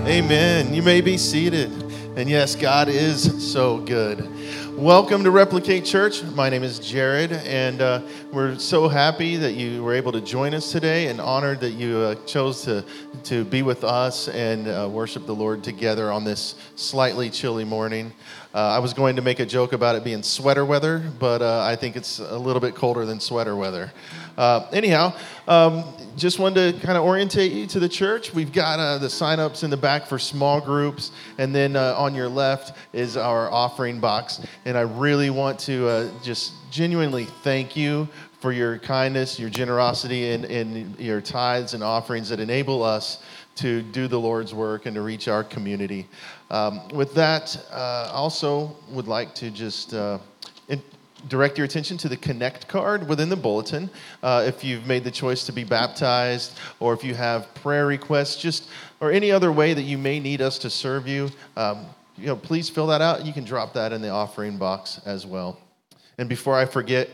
Amen. You may be seated. And yes, God is so good. Welcome to Replicate Church. My name is Jared, and we're so happy that you were able to join us today and honored that you chose to be with us and worship the Lord together on this slightly chilly morning. I was going to make a joke about it being sweater weather, but I think it's a little bit colder than sweater weather. Anyhow, just wanted to kind of orientate you to the church. We've got the sign-ups in the back for small groups, and then on your left is our offering box. And I really want to just genuinely thank you for your kindness, your generosity, and your tithes and offerings that enable us to do the Lord's work and to reach our community. With that, also would like to just direct your attention to the Connect card within the bulletin. If you've made the choice to be baptized, or if you have prayer requests, or any other way that you may need us to serve you, please fill that out. You can drop that in the offering box as well. And before I forget,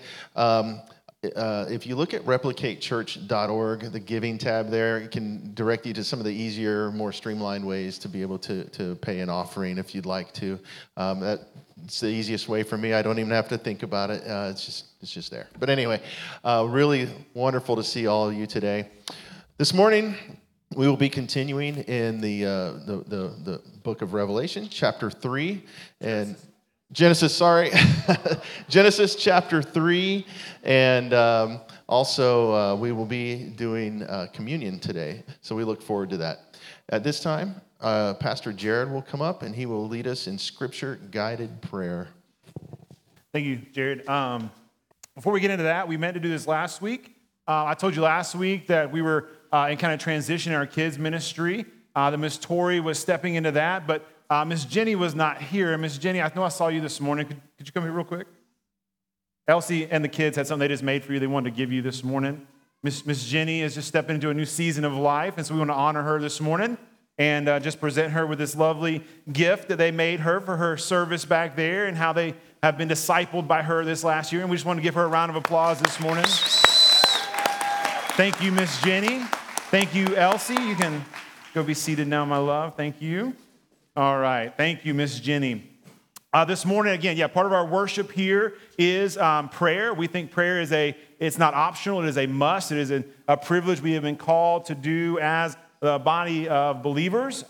if you look at replicatechurch.org, the giving tab there, it can direct you to some of the easier, more streamlined ways to be able to pay an offering if you'd like to. It's the easiest way for me. I don't even have to think about it. It's just there. But anyway, really wonderful to see all of you today. This morning, we will be continuing in the book of Revelation, chapter 3, and Genesis chapter 3, and also we will be doing communion today, so we look forward to that. At this time, Pastor Jared will come up, and he will lead us in Scripture-guided prayer. Thank you, Jared. Before we get into that, we meant to do this last week. I told you last week that we were in kind of transition in our kids' ministry. That Miss Tori was stepping into that, but Miss Jenny was not here. Miss Jenny, I know I saw you this morning. Could you come here real quick? Elsie and the kids had something they just made for you they wanted to give you this morning. Miss Jenny is just stepping into a new season of life, and so we want to honor her this morning and just present her with this lovely gift that they made her for her service back there and how they have been discipled by her this last year. And we just want to give her a round of applause this morning. Thank you, Miss Jenny. Thank you, Elsie. You can go be seated now, my love. Thank you. All right. Thank you, Miss Jenny. This morning, again, part of our worship here is prayer. We think prayer it's not optional. It is a must. It is a privilege we have been called to do as the body of believers.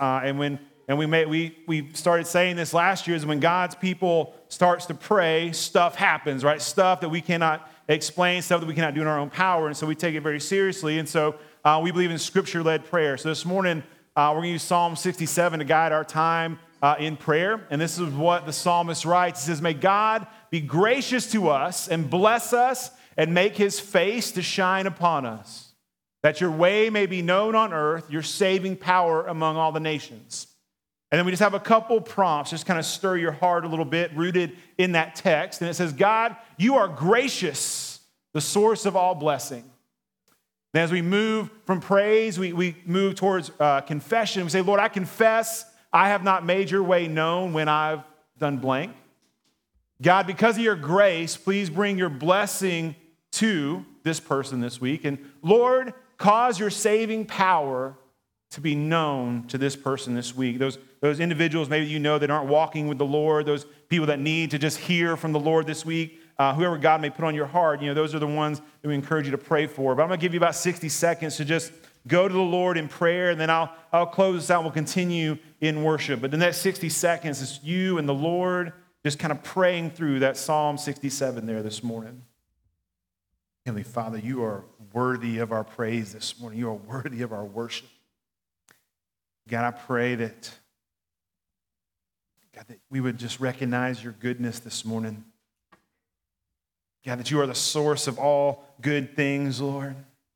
We started saying this last year is when God's people starts to pray, stuff happens, right? Stuff that we cannot explain, stuff that we cannot do in our own power. And so we take it very seriously. And so we believe in Scripture-led prayer. So this morning, we're going to use Psalm 67 to guide our time in prayer. And this is what the psalmist writes. He says, "May God be gracious to us and bless us and make his face to shine upon us, that your way may be known on earth, your saving power among all the nations." And then we just have a couple prompts, just kind of stir your heart a little bit, rooted in that text. And it says, "God, you are gracious, the source of all blessing." And as we move from praise, we move towards confession. We say, "Lord, I confess I have not made your way known when I've done blank. God, because of your grace, please bring your blessing to this person this week. And Lord, cause your saving power to be known to this person this week." Those individuals maybe you know that aren't walking with the Lord, those people that need to just hear from the Lord this week, whoever God may put on your heart, those are the ones that we encourage you to pray for. But I'm going to give you about 60 seconds to just go to the Lord in prayer, and then I'll close this out and we'll continue in worship. But the next 60 seconds is you and the Lord just kind of praying through that Psalm 67 there this morning. Heavenly Father, you are worthy of our praise this morning. You are worthy of our worship. God, I pray that we would just recognize your goodness this morning. God, that you are the source of all good things, Lord.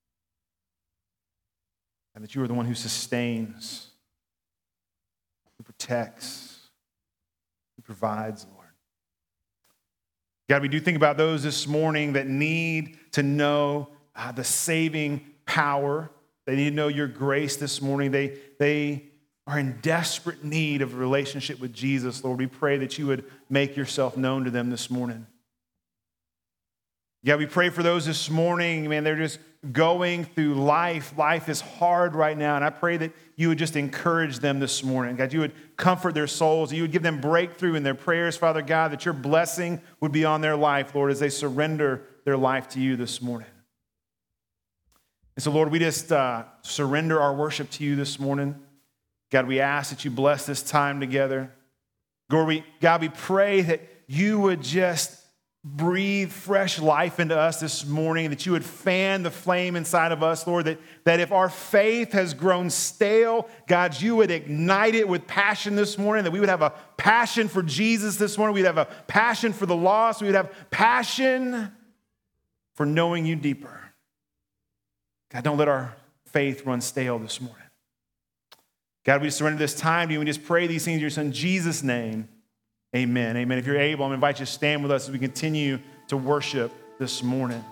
And that you are the one who sustains, who protects, who provides, Lord. God, we do think about those this morning that need to know the saving power. They need to know your grace this morning. They are in desperate need of a relationship with Jesus, Lord. We pray that you would make yourself known to them this morning. God, we pray for those this morning, man, they're just going through life. Life is hard right now, and I pray that you would just encourage them this morning. God, you would comfort their souls, that you would give them breakthrough in their prayers, Father God, that your blessing would be on their life, Lord, as they surrender their life to you this morning. And so, Lord, we just surrender our worship to you this morning. God, we ask that you bless this time together. God, we pray that you would just breathe fresh life into us this morning, that you would fan the flame inside of us, Lord, that if our faith has grown stale, God, you would ignite it with passion this morning, that we would have a passion for Jesus this morning, we'd have a passion for the lost, we would have passion for knowing you deeper. God, don't let our faith run stale this morning. God, we just surrender this time to you. We just pray these things in your son Jesus' name. Amen. Amen. If you're able, I'm going to invite you to stand with us as we continue to worship this morning.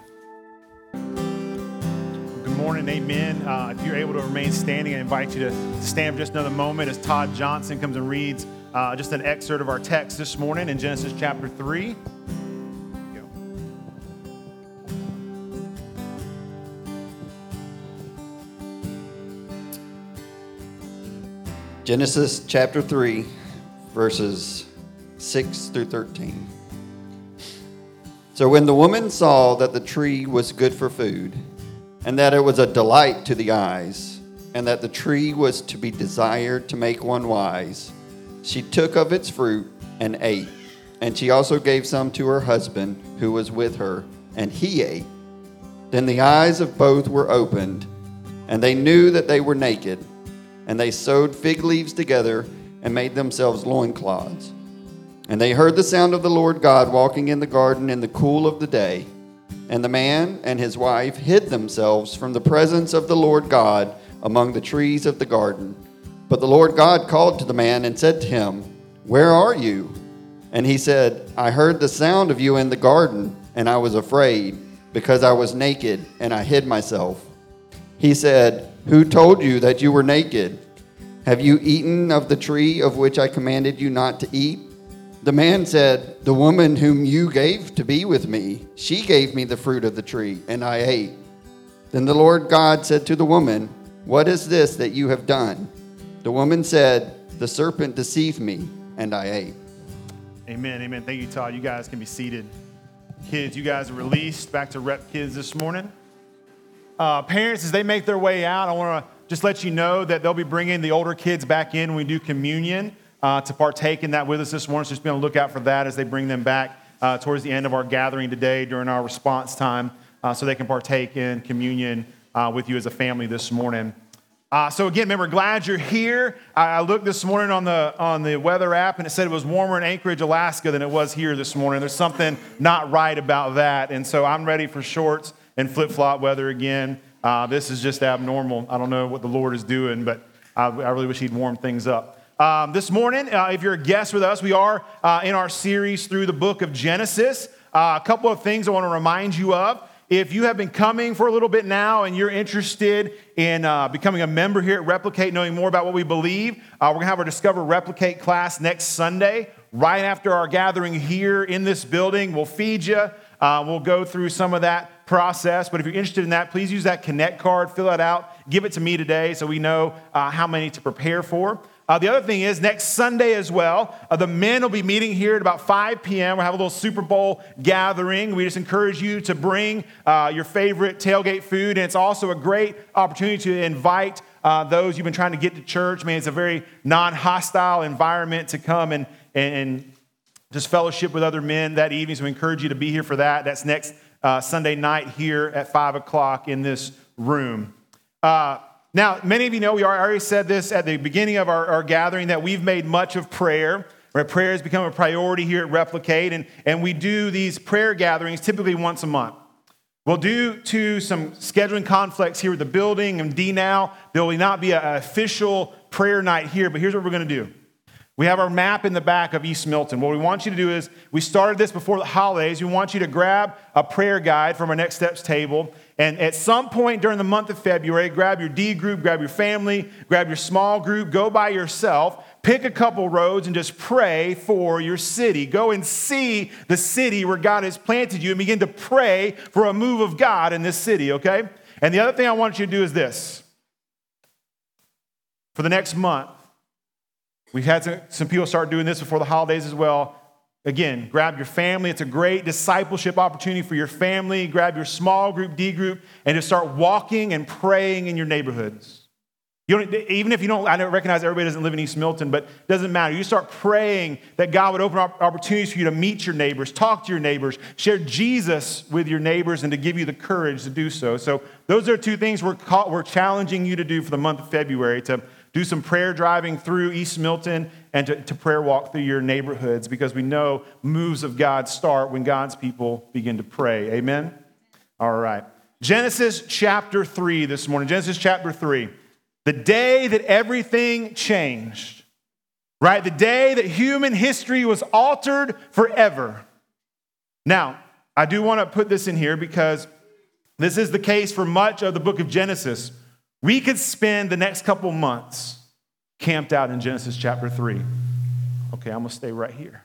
Good morning. Amen. If you're able to remain standing, I invite you to stand for just another moment as Todd Johnson comes and reads just an excerpt of our text this morning in Genesis chapter 3. Genesis chapter 3, verses 6 through 13. So when the woman saw that the tree was good for food, and that it was a delight to the eyes, and that the tree was to be desired to make one wise, she took of its fruit and ate. And she also gave some to her husband who was with her, and he ate. Then the eyes of both were opened, and they knew that they were naked. And they sewed fig leaves together and made themselves loincloths. And they heard the sound of the Lord God walking in the garden in the cool of the day. And the man and his wife hid themselves from the presence of the Lord God among the trees of the garden. But the Lord God called to the man and said to him, "Where are you?" And he said, "I heard the sound of you in the garden, and I was afraid, because I was naked, and I hid myself." He said, "Who told you that you were naked? Have you eaten of the tree of which I commanded you not to eat?" The man said, "The woman whom you gave to be with me, she gave me the fruit of the tree, and I ate." Then the Lord God said to the woman, "What is this that you have done?" The woman said, "The serpent deceived me, and I ate." Amen, amen. Thank you, Todd. You guys can be seated. Kids, you guys are released back to Rep Kids this morning. Parents, as they make their way out, I want to just let you know that they'll be bringing the older kids back in when we do communion to partake in that with us this morning. So just be on the lookout for that as they bring them back towards the end of our gathering today during our response time so they can partake in communion with you as a family this morning. So again, remember, glad you're here. I looked this morning on the weather app, and it said it was warmer in Anchorage, Alaska than it was here this morning. There's something not right about that, and so I'm ready for shorts and flip-flop weather again. This is just abnormal. I don't know what the Lord is doing, but I really wish he'd warm things up. This morning, if you're a guest with us, we are in our series through the book of Genesis. A couple of things I want to remind you of. If you have been coming for a little bit now and you're interested in becoming a member here at Replicate, knowing more about what we believe, we're going to have our Discover Replicate class next Sunday, right after our gathering here in this building. We'll feed you. We'll go through some of that process. But if you're interested in that, please use that Connect card, fill that out, give it to me today so we know how many to prepare for. The other thing is next Sunday as well, the men will be meeting here at about 5 p.m. We'll have a little Super Bowl gathering. We just encourage you to bring your favorite tailgate food. And it's also a great opportunity to invite those you've been trying to get to church. I mean, it's a very non-hostile environment to come and just fellowship with other men that evening. So we encourage you to be here for that. That's next Sunday night here at 5 o'clock in this room. Now, many of you know, I already said this at the beginning of our gathering, that we've made much of prayer. Right? Prayer has become a priority here at Replicate, and we do these prayer gatherings typically once a month. Well, due to some scheduling conflicts here at the building and DNOW, there will not be an official prayer night here, but here's what we're going to do. We have our map in the back of East Milton. What we want you to do is, we started this before the holidays. We want you to grab a prayer guide from our Next Steps table. And at some point during the month of February, grab your D group, grab your family, grab your small group, go by yourself. pick a couple roads and just pray for your city. Go and see the city where God has planted you and begin to pray for a move of God in this city, okay? And the other thing I want you to do is this. For the next month, we've had some people start doing this before the holidays as well. Again, grab your family. It's a great discipleship opportunity for your family. Grab your small group, D group, and just start walking and praying in your neighborhoods. Even if you don't, I recognize everybody doesn't live in East Milton, but it doesn't matter. You start praying that God would open up opportunities for you to meet your neighbors, talk to your neighbors, share Jesus with your neighbors, and to give you the courage to do so. So those are two things we're challenging you to do for the month of February, to do some prayer driving through East Milton and to prayer walk through your neighborhoods, because we know moves of God start when God's people begin to pray. Amen? All right. Genesis chapter 3 this morning. Genesis chapter 3. The day that everything changed, right? The day that human history was altered forever. Now, I do want to put this in here because this is the case for much of the book of Genesis. We could spend the next couple months camped out in Genesis chapter 3. Okay, I'm going to stay right here.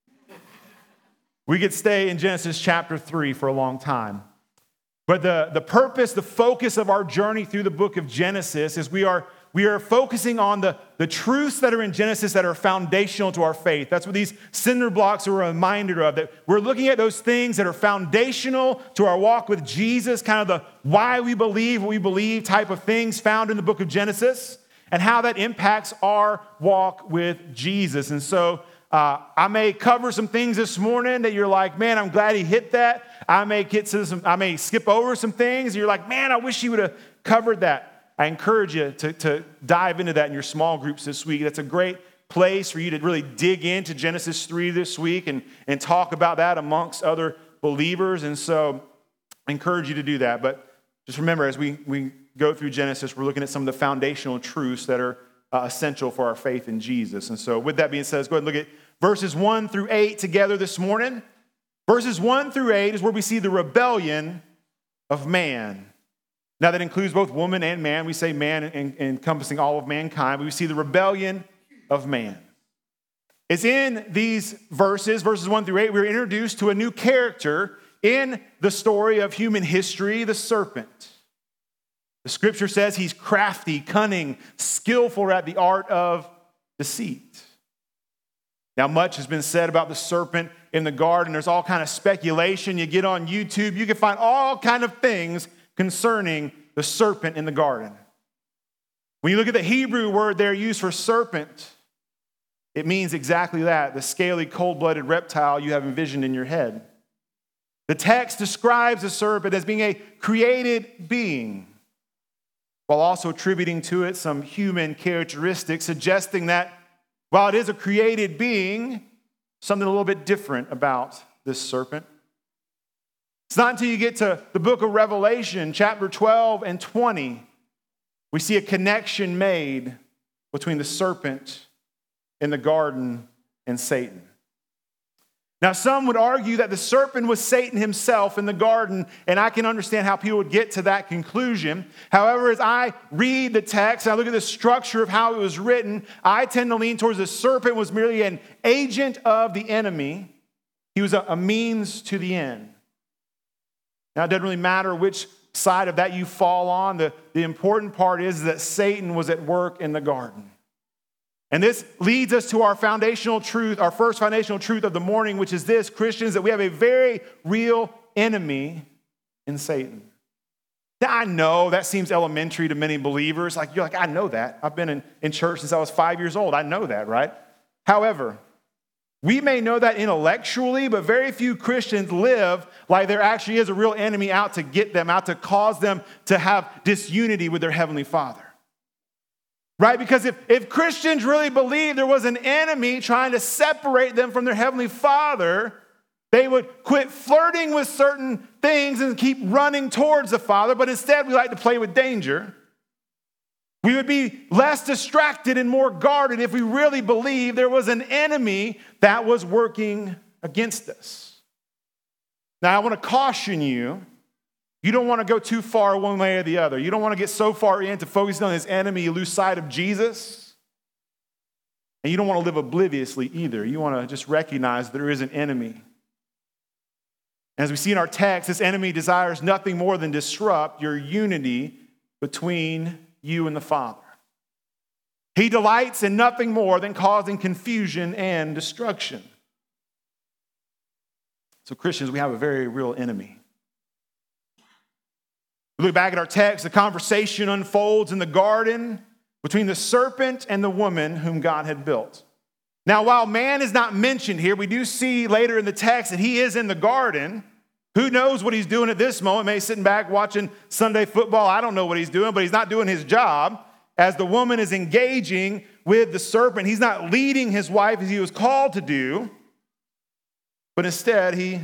We could stay in Genesis chapter 3 for a long time. But the purpose, the focus of our journey through the book of Genesis is we are focusing on the truths that are in Genesis that are foundational to our faith. That's what these cinder blocks are a reminder of, that we're looking at those things that are foundational to our walk with Jesus, kind of the why we believe what we believe type of things found in the book of Genesis, and how that impacts our walk with Jesus. And so I may cover some things this morning that you're like, man, I'm glad he hit that. I may skip over some things. And you're like, man, I wish he would have covered that. I encourage you to dive into that in your small groups this week. That's a great place for you to really dig into Genesis 3 this week and talk about that amongst other believers. And so I encourage you to do that. But just remember, as we go through Genesis, we're looking at some of the foundational truths that are essential for our faith in Jesus. And so with that being said, let's go ahead and look at verses 1 through 8 together this morning. Verses 1 through 8 is where we see the rebellion of man. Now that includes both woman and man. We say man encompassing all of mankind, but we see the rebellion of man. It's in these verses 1 through 8, we're introduced to a new character in the story of human history, the serpent. The scripture says he's crafty, cunning, skillful at the art of deceit. Now, much has been said about the serpent in the garden. There's all kind of speculation. You get on YouTube, you can find all kind of things concerning the serpent in the garden. When you look at the Hebrew word there used for serpent, it means exactly that, the scaly, cold-blooded reptile you have envisioned in your head. The text describes the serpent as being a created being, while also attributing to it some human characteristics, suggesting that while it is a created being, something a little bit different about this serpent. It's not until you get to the book of Revelation, chapter 12 and 20, we see a connection made between the serpent in the garden and Satan. Now, some would argue that the serpent was Satan himself in the garden, and I can understand how people would get to that conclusion. However, as I read the text and I look at the structure of how it was written, I tend to lean towards the serpent was merely an agent of the enemy. He was a means to the end. Now, it doesn't really matter which side of that you fall on. The important part is that Satan was at work in the garden. And this leads us to our foundational truth, our first foundational truth of the morning, which is this, Christians, that we have a very real enemy in Satan. Now, I know that seems elementary to many believers. You're like, I know that. I've been in church since I was 5 years old. I know that, right? However, we may know that intellectually, but very few Christians live like there actually is a real enemy out to get them, out to cause them to have disunity with their Heavenly Father. Right? Because if Christians really believed there was an enemy trying to separate them from their Heavenly Father, they would quit flirting with certain things and keep running towards the Father, but instead we like to play with danger. We would be less distracted and more guarded if we really believed there was an enemy that was working against us. Now, I want to caution you. You don't want to go too far one way or the other. You don't want to get so far into focusing on this enemy you lose sight of Jesus. And you don't want to live obliviously either. You want to just recognize there is an enemy. As we see in our text, this enemy desires nothing more than disrupt your unity between you and the Father. He delights in nothing more than causing confusion and destruction. So Christians, we have a very real enemy. We look back at our text, the conversation unfolds in the garden between the serpent and the woman whom God had built. Now, while man is not mentioned here, we do see later in the text that he is in the garden. Who knows what he's doing at this moment? Maybe sitting back watching Sunday football. I don't know what he's doing, but he's not doing his job. As the woman is engaging with the serpent, he's not leading his wife as he was called to do, but instead he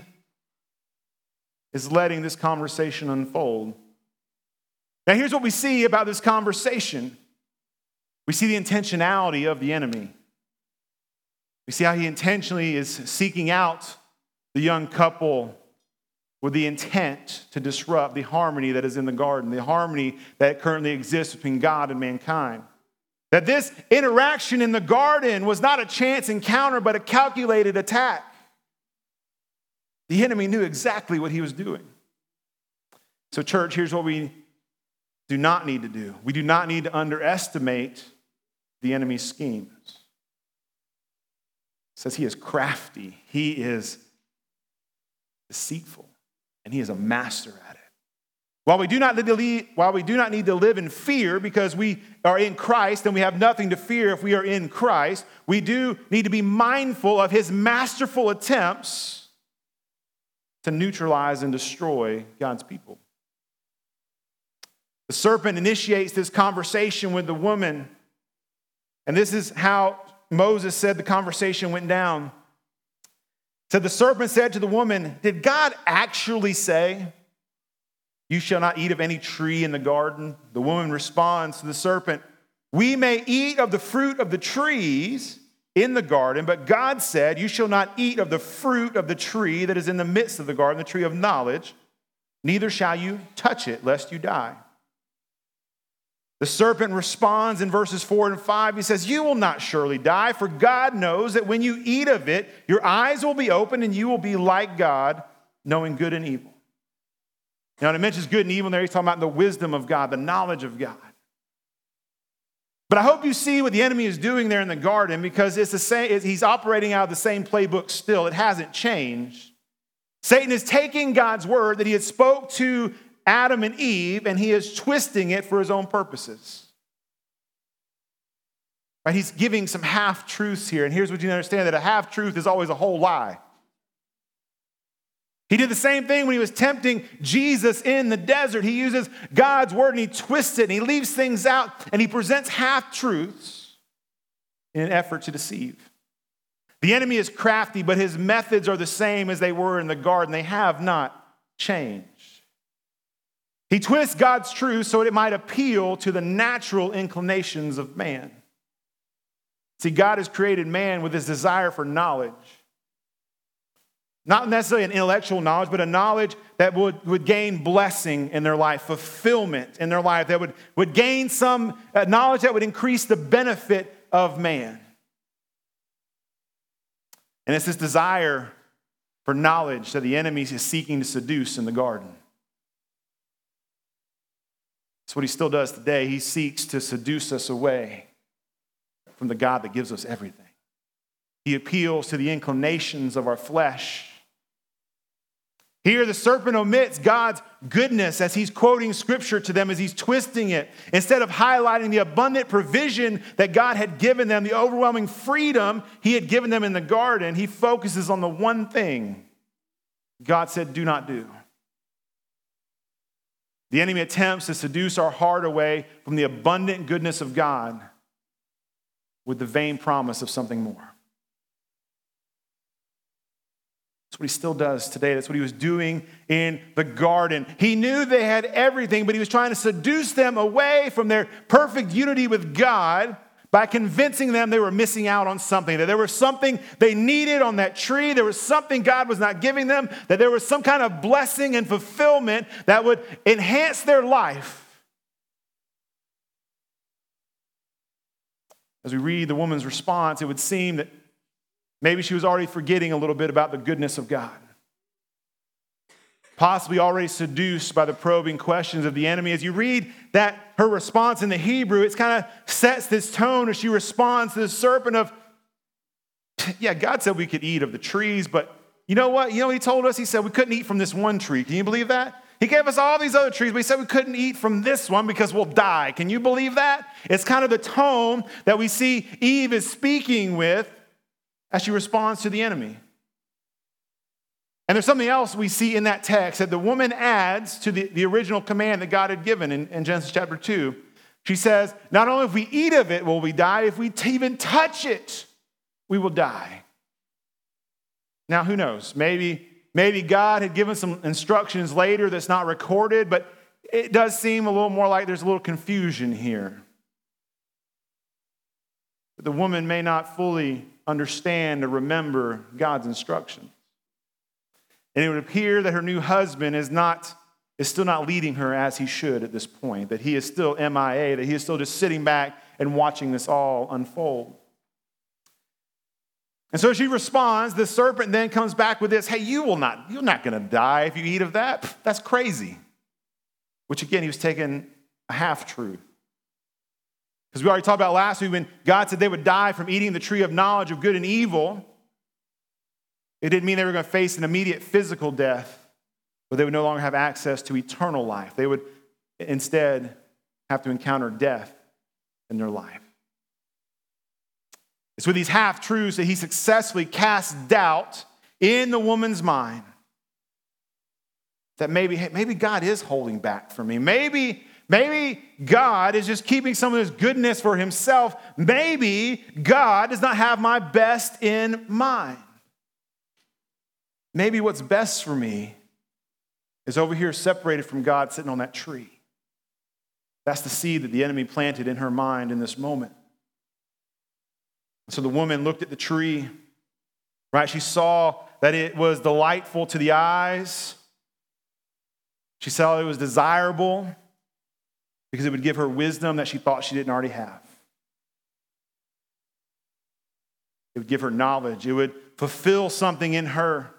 is letting this conversation unfold. Now, here's what we see about this conversation. We see the intentionality of the enemy. We see how he intentionally is seeking out the young couple with the intent to disrupt the harmony that is in the garden, the harmony that currently exists between God and mankind. That this interaction in the garden was not a chance encounter, but a calculated attack. The enemy knew exactly what he was doing. So, church, here's what we do not need to do. We do not need to underestimate the enemy's schemes. It says he is crafty, he is deceitful, and he is a master at it. While we do not need to live in fear because we are in Christ and we have nothing to fear if we are in Christ, we do need to be mindful of his masterful attempts to neutralize and destroy God's people. The serpent initiates this conversation with the woman, and this is how Moses said the conversation went down. It said, the serpent said to the woman, did God actually say, you shall not eat of any tree in the garden? The woman responds to the serpent, we may eat of the fruit of the trees in the garden, but God said, you shall not eat of the fruit of the tree that is in the midst of the garden, the tree of knowledge, neither shall you touch it, lest you die. The serpent responds in verses 4 and 5. He says, you will not surely die, for God knows that when you eat of it, your eyes will be opened and you will be like God, knowing good and evil. Now, when it mentions good and evil there, he's talking about the wisdom of God, the knowledge of God. But I hope you see what the enemy is doing there in the garden, because it's the same. He's operating out of the same playbook still. It hasn't changed. Satan is taking God's word that he had spoke to Adam and Eve, and he is twisting it for his own purposes. Right? He's giving some half-truths here, and here's what you need to understand, that a half-truth is always a whole lie. He did the same thing when he was tempting Jesus in the desert. He uses God's word and he twists it and he leaves things out and he presents half-truths in an effort to deceive. The enemy is crafty, but his methods are the same as they were in the garden. They have not changed. He twists God's truth so it might appeal to the natural inclinations of man. See, God has created man with his desire for knowledge. Not necessarily an intellectual knowledge, but a knowledge that would gain blessing in their life, fulfillment in their life, that would gain some knowledge that would increase the benefit of man. And it's this desire for knowledge that the enemy is seeking to seduce in the garden. That's what he still does today. He seeks to seduce us away from the God that gives us everything. He appeals to the inclinations of our flesh. Here, the serpent omits God's goodness as he's quoting scripture to them, as he's twisting it. Instead of highlighting the abundant provision that God had given them, the overwhelming freedom he had given them in the garden, he focuses on the one thing God said, do not do. The enemy attempts to seduce our heart away from the abundant goodness of God with the vain promise of something more. That's what he still does today. That's what he was doing in the garden. He knew they had everything, but he was trying to seduce them away from their perfect unity with God by convincing them they were missing out on something, that there was something they needed on that tree, there was something God was not giving them, that there was some kind of blessing and fulfillment that would enhance their life. As we read the woman's response, it would seem that maybe she was already forgetting a little bit about the goodness of God. Possibly already seduced by the probing questions of the enemy. As you read that, her response in the Hebrew, it kind of sets this tone as she responds to the serpent of, yeah, God said we could eat of the trees, but you know what? You know what he told us? He said we couldn't eat from this one tree. Can you believe that? He gave us all these other trees, but he said we couldn't eat from this one because we'll die. Can you believe that? It's kind of the tone that we see Eve is speaking with as she responds to the enemy. And there's something else we see in that text that the woman adds to the original command that God had given in Genesis chapter 2. She says, not only if we eat of it will we die, if we even touch it, we will die. Now, who knows? Maybe God had given some instructions later that's not recorded, but it does seem a little more like there's a little confusion here. But the woman may not fully understand or remember God's instructions. And it would appear that her new husband is still not leading her as he should at this point, that he is still MIA, that he is still just sitting back and watching this all unfold. And so she responds, the serpent then comes back with this, hey, you're not going to die if you eat of that. That's crazy. Which again, he was taking a half-truth. Because we already talked about last week when God said they would die from eating the tree of knowledge of good and evil. It didn't mean they were going to face an immediate physical death, but they would no longer have access to eternal life. They would instead have to encounter death in their life. It's with these half-truths that he successfully casts doubt in the woman's mind that maybe God is holding back from me. Maybe God is just keeping some of his goodness for himself. Maybe God does not have my best in mind. Maybe what's best for me is over here separated from God sitting on that tree. That's the seed that the enemy planted in her mind in this moment. So the woman looked at the tree, right? She saw that it was delightful to the eyes. She saw it was desirable because it would give her wisdom that she thought she didn't already have. It would give her knowledge. It would fulfill something in her.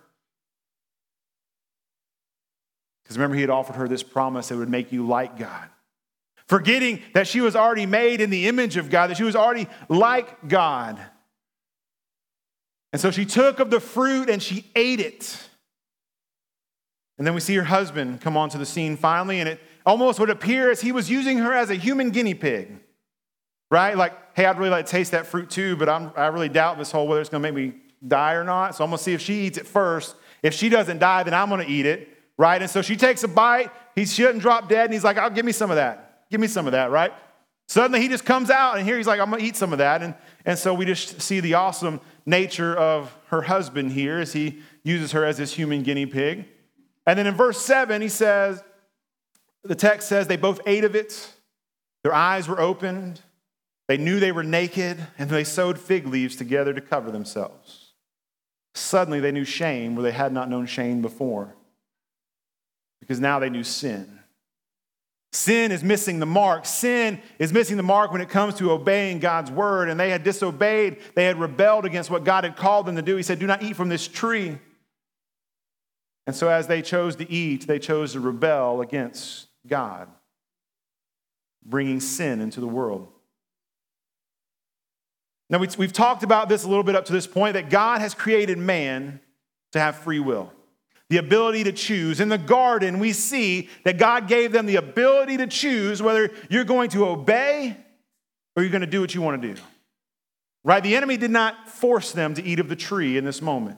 Because remember, he had offered her this promise that would make you like God. Forgetting that she was already made in the image of God, that she was already like God. And so she took of the fruit and she ate it. And then we see her husband come onto the scene finally, and it almost would appear as he was using her as a human guinea pig. Right? Like, hey, I'd really like to taste that fruit too, but I really doubt this whole whether it's going to make me die or not. So I'm going to see if she eats it first. If she doesn't die, then I'm going to eat it. Right? And so she takes a bite. She doesn't drop dead, and he's like, "Oh, give me some of that. Give me some of that," right? Suddenly he just comes out, and here he's like, "I'm going to eat some of that." And so we just see the awesome nature of her husband here as he uses her as this human guinea pig. And then in verse 7, the text says, they both ate of it. Their eyes were opened. They knew they were naked, and they sewed fig leaves together to cover themselves. Suddenly they knew shame where they had not known shame before, because now they knew sin. Sin is missing the mark. Sin is missing the mark when it comes to obeying God's word. And they had disobeyed. They had rebelled against what God had called them to do. He said, "Do not eat from this tree." And so as they chose to eat, they chose to rebel against God, bringing sin into the world. Now, we've talked about this a little bit up to this point, that God has created man to have free will. The ability to choose. In the garden, we see that God gave them the ability to choose whether you're going to obey or you're going to do what you want to do. Right? The enemy did not force them to eat of the tree in this moment.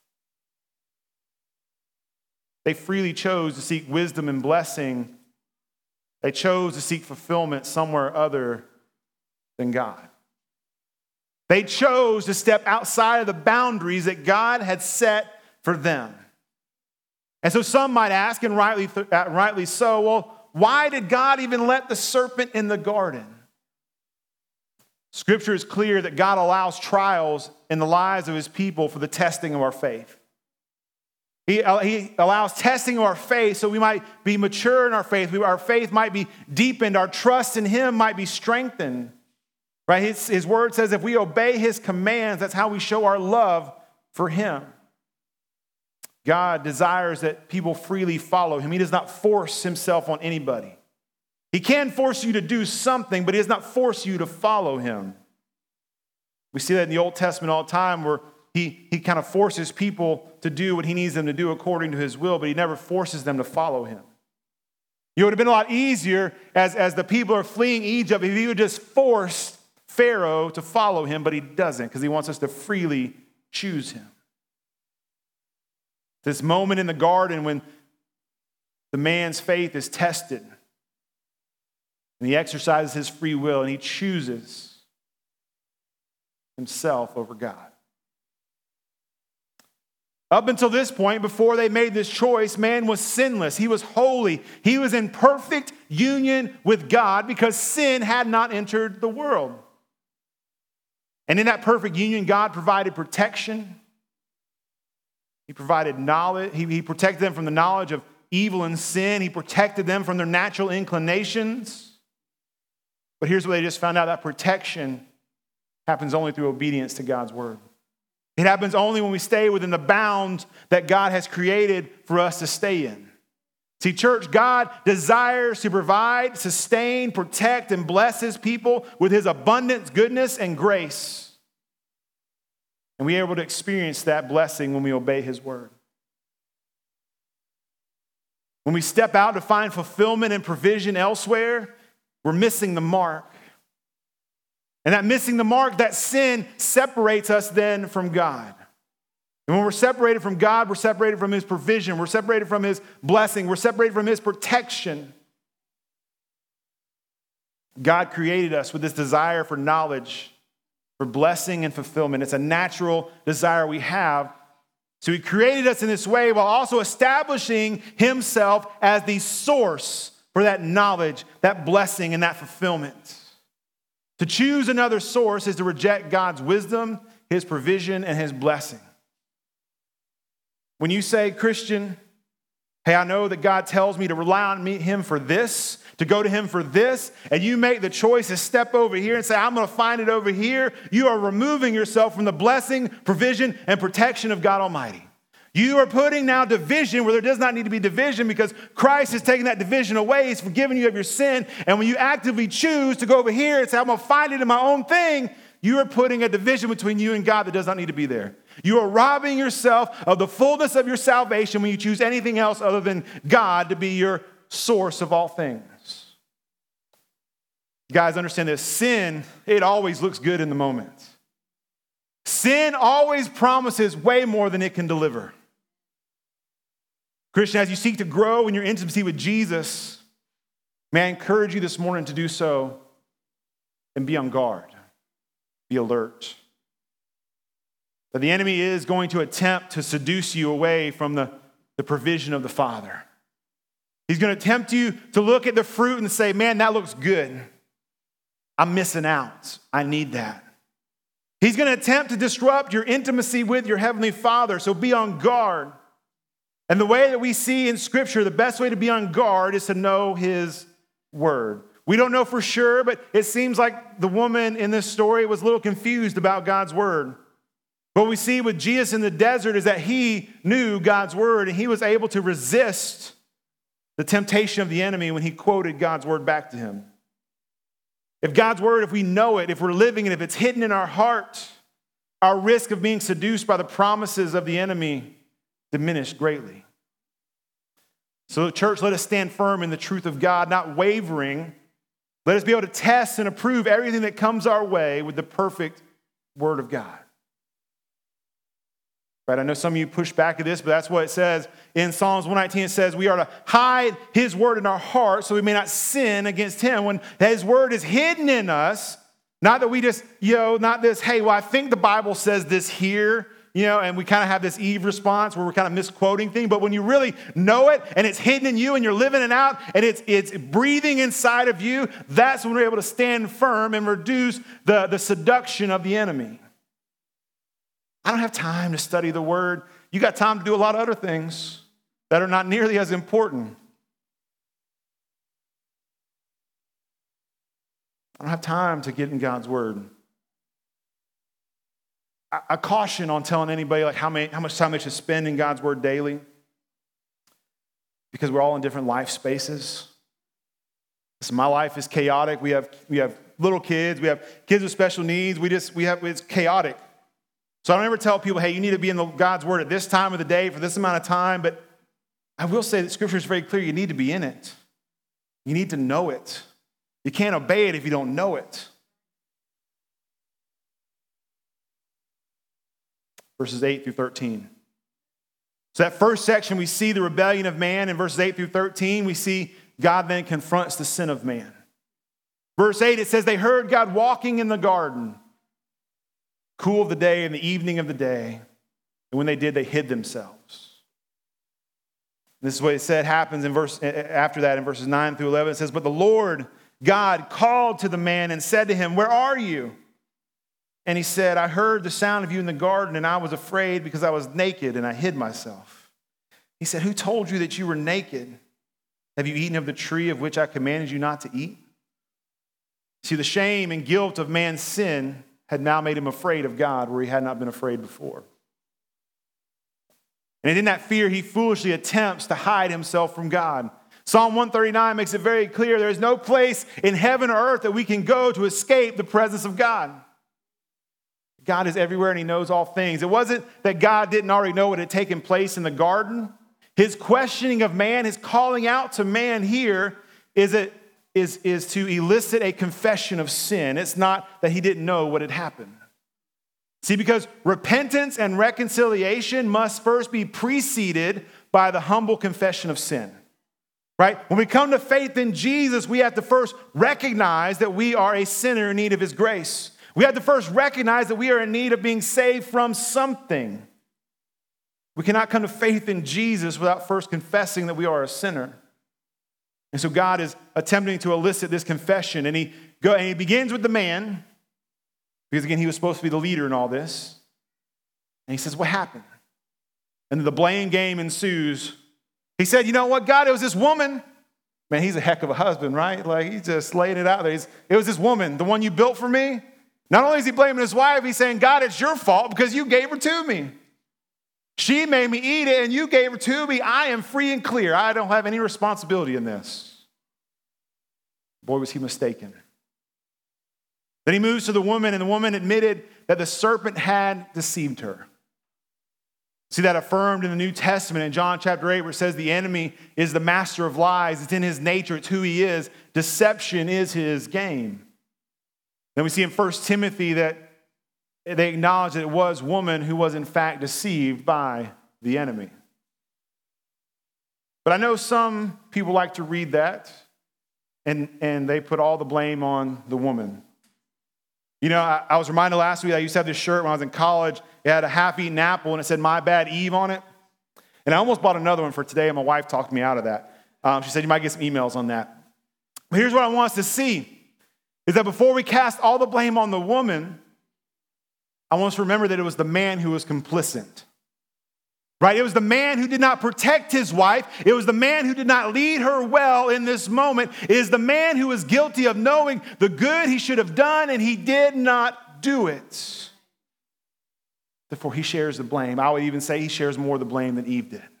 They freely chose to seek wisdom and blessing. They chose to seek fulfillment somewhere other than God. They chose to step outside of the boundaries that God had set for them. And so some might ask, and rightly so, well, why did God even let the serpent in the garden? Scripture is clear that God allows trials in the lives of his people for the testing of our faith. He allows testing of our faith so we might be mature in our faith. Our faith might be deepened. Our trust in him might be strengthened. right? His word says if we obey his commands, that's how we show our love for him. God desires that people freely follow him. He does not force himself on anybody. He can force you to do something, but he does not force you to follow him. We see that in the Old Testament all the time where he kind of forces people to do what he needs them to do according to his will, but he never forces them to follow him. It would have been a lot easier as the people are fleeing Egypt if he would just force Pharaoh to follow him, but he doesn't because he wants us to freely choose him. This moment in the garden when the man's faith is tested and he exercises his free will and he chooses himself over God. Up until this point, before they made this choice, man was sinless. He was holy. He was in perfect union with God because sin had not entered the world. And in that perfect union, God provided protection. He provided knowledge. He protected them from the knowledge of evil and sin. He protected them from their natural inclinations. But here's what they just found out: that protection happens only through obedience to God's word. It happens only when we stay within the bounds that God has created for us to stay in. See, church, God desires to provide, sustain, protect, and bless his people with his abundant goodness and grace. And we are able to experience that blessing when we obey his word. When we step out to find fulfillment and provision elsewhere, we're missing the mark. And that missing the mark, that sin separates us then from God. And when we're separated from God, we're separated from his provision. We're separated from his blessing. We're separated from his protection. God created us with this desire for knowledge, for blessing and fulfillment. It's a natural desire we have. So he created us in this way while also establishing himself as the source for that knowledge, that blessing, and that fulfillment. To choose another source is to reject God's wisdom, his provision, and his blessing. When you say, Christian, hey, I know that God tells me to rely on him for this, to go to him for this, and you make the choice to step over here and say, I'm going to find it over here, you are removing yourself from the blessing, provision, and protection of God Almighty. You are putting now division where there does not need to be division because Christ has taken that division away. He's forgiven you of your sin. And when you actively choose to go over here and say, I'm going to find it in my own thing, you are putting a division between you and God that does not need to be there. You are robbing yourself of the fullness of your salvation when you choose anything else other than God to be your source of all things. You guys understand this. Sin, it always looks good in the moment. Sin always promises way more than it can deliver. Christian, as you seek to grow in your intimacy with Jesus, may I encourage you this morning to do so and be on guard, be alert. That the enemy is going to attempt to seduce you away from the provision of the Father. He's going to tempt you to look at the fruit and say, man, that looks good. I'm missing out. I need that. He's going to attempt to disrupt your intimacy with your Heavenly Father, so be on guard. And the way that we see in Scripture, the best way to be on guard is to know his word. We don't know for sure, but it seems like the woman in this story was a little confused about God's word. What we see with Jesus in the desert is that he knew God's word and he was able to resist the temptation of the enemy when he quoted God's word back to him. If God's word, if we know it, if we're living it, if it's hidden in our heart, our risk of being seduced by the promises of the enemy diminished greatly. So, church, let us stand firm in the truth of God, not wavering. Let us be able to test and approve everything that comes our way with the perfect word of God. Right? I know some of you push back at this, but that's what it says in Psalms 119. It says we are to hide his word in our heart so we may not sin against him. When his word is hidden in us, not that we just, not this, hey, well, I think the Bible says this here, and we kind of have this Eve response where we're kind of misquoting things. But when you really know it and it's hidden in you and you're living it out and it's breathing inside of you, that's when we're able to stand firm and reduce the seduction of the enemy. I don't have time to study the word. You got time to do a lot of other things that are not nearly as important. I don't have time to get in God's word. I caution on telling anybody like how much time they should spend in God's word daily, because we're all in different life spaces. So my life is chaotic. We have little kids. We have kids with special needs. It's chaotic. So I don't ever tell people, hey, you need to be in God's word at this time of the day for this amount of time. But I will say that Scripture is very clear. You need to be in it. You need to know it. You can't obey it if you don't know it. Verses 8 through 13. So that first section, we see the rebellion of man. In verses 8 through 13, we see God then confronts the sin of man. Verse 8, it says, they heard God walking in the garden, cool of the day and the evening of the day. And when they did, they hid themselves. This is what it said happens after that in verses 9 through 11. It says, but the Lord God called to the man and said to him, where are you? And he said, I heard the sound of you in the garden, and I was afraid because I was naked, and I hid myself. He said, who told you that you were naked? Have you eaten of the tree of which I commanded you not to eat? See, the shame and guilt of man's sin had now made him afraid of God where he had not been afraid before. And in that fear, he foolishly attempts to hide himself from God. Psalm 139 makes it very clear there is no place in heaven or earth that we can go to escape the presence of God. God is everywhere and he knows all things. It wasn't that God didn't already know what had taken place in the garden. His questioning of man, his calling out to man here is to elicit a confession of sin. It's not that he didn't know what had happened. See, because repentance and reconciliation must first be preceded by the humble confession of sin. Right? When we come to faith in Jesus, we have to first recognize that we are a sinner in need of his grace. We have to first recognize that we are in need of being saved from something. We cannot come to faith in Jesus without first confessing that we are a sinner. And so God is attempting to elicit this confession. And he begins with the man, because again, he was supposed to be the leader in all this. And he says, what happened? And the blame game ensues. He said, you know what, God, it was this woman. Man, he's a heck of a husband, right? Like, he's just laying it out there. It was this woman, the one you built for me. Not only is he blaming his wife, he's saying, God, it's your fault because you gave her to me. She made me eat it and you gave her to me. I am free and clear. I don't have any responsibility in this. Boy, was he mistaken. Then he moves to the woman, and the woman admitted that the serpent had deceived her. See that affirmed in the New Testament in John chapter 8, where it says the enemy is the master of lies. It's in his nature. It's who he is. Deception is his game. Then we see in 1 Timothy that they acknowledge that it was woman who was in fact deceived by the enemy. But I know some people like to read that and they put all the blame on the woman. You know, I was reminded last week, I used to have this shirt when I was in college. It had a half-eaten apple and it said, "My bad, Eve," on it. And I almost bought another one for today, and my wife talked me out of that. She said, you might get some emails on that. But here's what I want us to see, is that before we cast all the blame on the woman, I want us to remember that it was the man who was complicit. Right? It was the man who did not protect his wife. It was the man who did not lead her well in this moment. It is the man who was guilty of knowing the good he should have done, and he did not do it. Therefore, he shares the blame. I would even say he shares more of the blame than Eve did.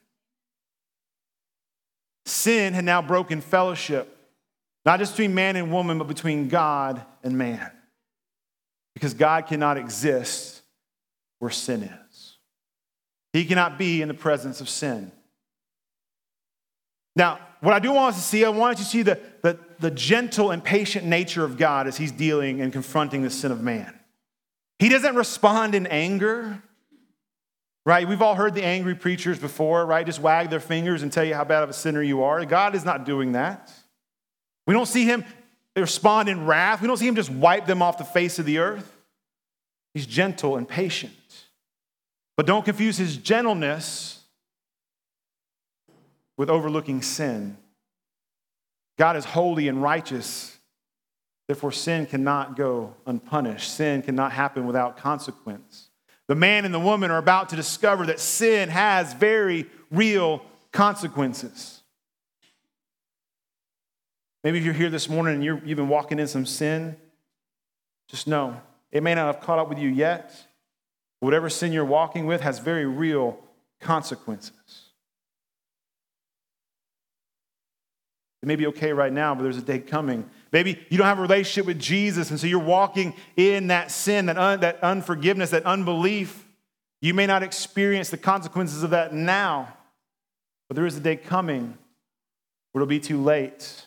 Sin had now broken fellowship, not just between man and woman, but between God and man. Because God cannot exist where sin is. He cannot be in the presence of sin. Now, what I do want us to see, I want you to see the gentle and patient nature of God as he's dealing and confronting the sin of man. He doesn't respond in anger, right? We've all heard the angry preachers before, right? Just wag their fingers and tell you how bad of a sinner you are. God is not doing that. We don't see him respond in wrath. We don't see him just wipe them off the face of the earth. He's gentle and patient. But don't confuse his gentleness with overlooking sin. God is holy and righteous. Therefore, sin cannot go unpunished. Sin cannot happen without consequence. The man and the woman are about to discover that sin has very real consequences. Maybe if you're here this morning and you've been walking in some sin, just know it may not have caught up with you yet. Whatever sin you're walking with has very real consequences. It may be okay right now, but there's a day coming. Maybe you don't have a relationship with Jesus, and so you're walking in that sin, that unforgiveness, that unbelief. You may not experience the consequences of that now, but there is a day coming where it'll be too late.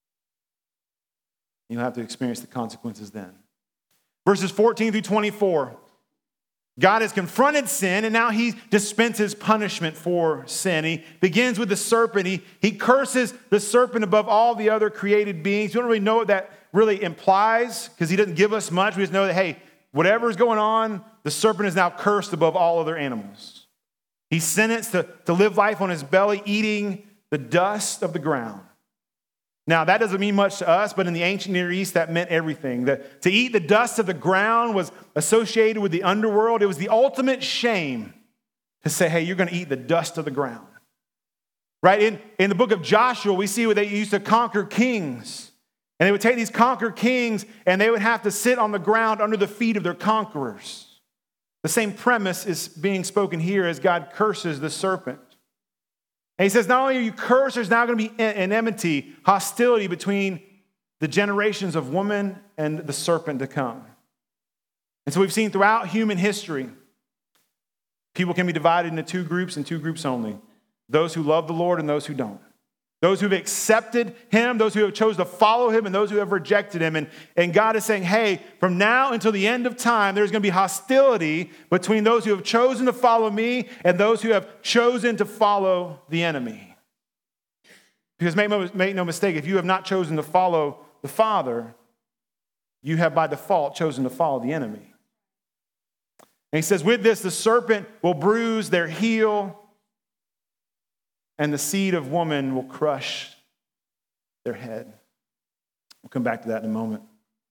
You'll have to experience the consequences then. Verses 14 through 24. God has confronted sin, and now he dispenses punishment for sin. He begins with the serpent. He curses the serpent above all the other created beings. We don't really know what that really implies because he doesn't give us much. We just know that, hey, whatever is going on, the serpent is now cursed above all other animals. He's sentenced to live life on his belly, eating the dust of the ground. Now, that doesn't mean much to us, but in the ancient Near East, that meant everything. To eat the dust of the ground was associated with the underworld. It was the ultimate shame to say, hey, you're going to eat the dust of the ground. Right? In the book of Joshua, we see where they used to conquer kings. And they would take these conquered kings, and they would have to sit on the ground under the feet of their conquerors. The same premise is being spoken here as God curses the serpent. And he says, not only are you cursed, there's now going to be an enmity, hostility between the generations of woman and the serpent to come. And so we've seen throughout human history, people can be divided into two groups and two groups only. Those who love the Lord and those who don't. Those who have accepted him, those who have chosen to follow him, and those who have rejected him. And God is saying, hey, from now until the end of time, there's going to be hostility between those who have chosen to follow me and those who have chosen to follow the enemy. Because make no mistake, if you have not chosen to follow the Father, you have by default chosen to follow the enemy. And he says, with this, the serpent will bruise their heel, and the seed of woman will crush their head. We'll come back to that in a moment.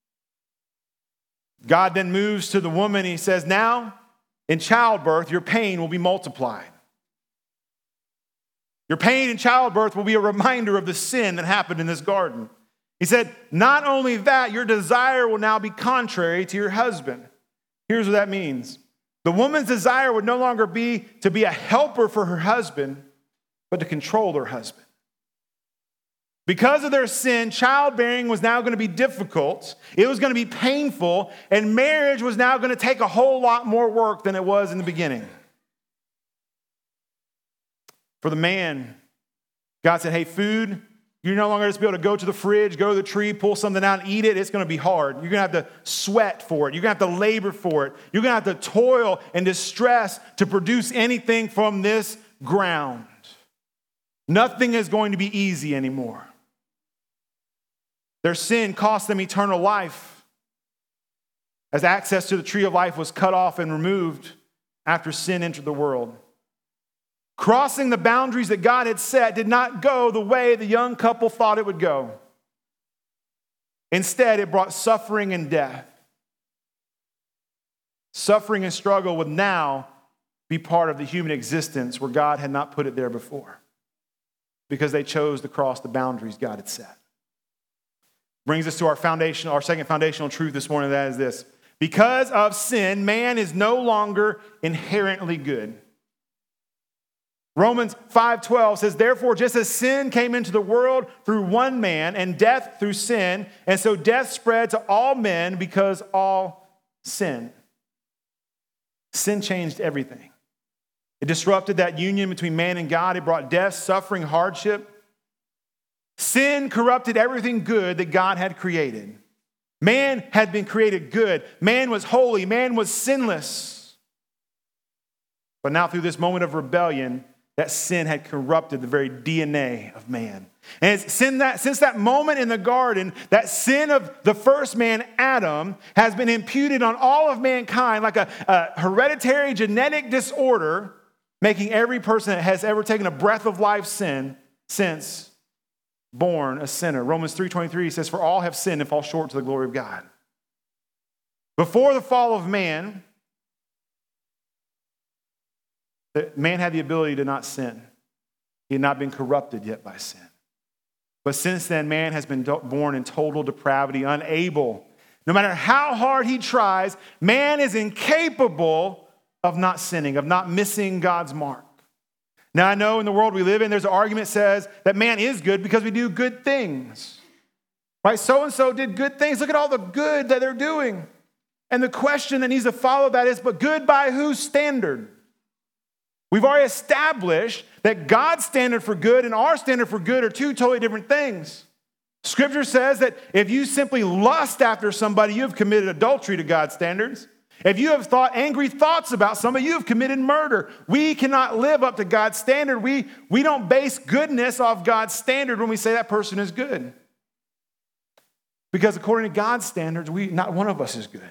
God then moves to the woman. He says, now in childbirth, your pain will be multiplied. Your pain in childbirth will be a reminder of the sin that happened in this garden. He said, not only that, your desire will now be contrary to your husband. Here's what that means. The woman's desire would no longer be to be a helper for her husband, but to control their husband. Because of their sin, childbearing was now going to be difficult. It was going to be painful, and marriage was now going to take a whole lot more work than it was in the beginning. For the man, God said, hey, food, you're no longer just be able to go to the fridge, go to the tree, pull something out and eat it. It's going to be hard. You're going to have to sweat for it. You're going to have to labor for it. You're going to have to toil and distress to produce anything from this ground. Nothing is going to be easy anymore. Their sin cost them eternal life, as access to the tree of life was cut off and removed after sin entered the world. Crossing the boundaries that God had set did not go the way the young couple thought it would go. Instead, it brought suffering and death. Suffering and struggle would now be part of the human existence where God had not put it there before, because they chose to cross the boundaries God had set. Brings us to our second foundational truth this morning, that is this. Because of sin, man is no longer inherently good. Romans 5:12 says, therefore, just as sin came into the world through one man, and death through sin, and so death spread to all men because all sin. Sin changed everything. It disrupted that union between man and God. It brought death, suffering, hardship. Sin corrupted everything good that God had created. Man had been created good. Man was holy. Man was sinless. But now through this moment of rebellion, that sin had corrupted the very DNA of man. And since that moment in the garden, that sin of the first man, Adam, has been imputed on all of mankind like a hereditary genetic disorder, making every person that has ever taken a breath of life since born a sinner. Romans 3:23 says, for all have sinned and fall short to the glory of God. Before the fall of man, man had the ability to not sin. He had not been corrupted yet by sin. But since then, man has been born in total depravity, unable No matter how hard he tries, man is incapable of not sinning, of not missing God's mark. Now, I know in the world we live in, there's an argument that says that man is good because we do good things. Right? So-and-so did good things. Look at all the good that they're doing. And the question that needs to follow that is, but good by whose standard? We've already established that God's standard for good and our standard for good are two totally different things. Scripture says that if you simply lust after somebody, you have committed adultery to God's standards. If you have thought angry thoughts about somebody, you have committed murder. We cannot live up to God's standard. We don't base goodness off God's standard when we say that person is good. Because according to God's standards, not one of us is good.